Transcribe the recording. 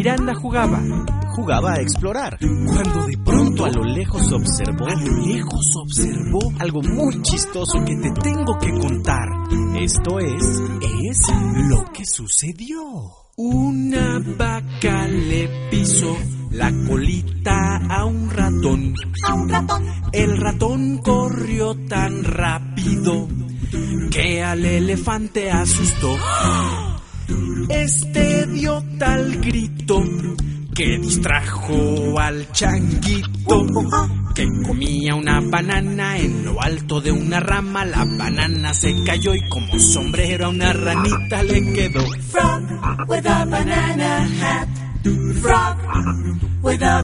Miranda jugaba a explorar, cuando de pronto a lo lejos observó algo muy chistoso que te tengo que contar. Esto es lo que sucedió. Una vaca le pisó la colita a un ratón. El ratón corrió tan rápido que al elefante asustó. Este dio tal grito que distrajo al changuito, que comía una banana en lo alto de una rama. La banana se cayó y como sombrero a una ranita le quedó. Frog with a banana hat. Frog with a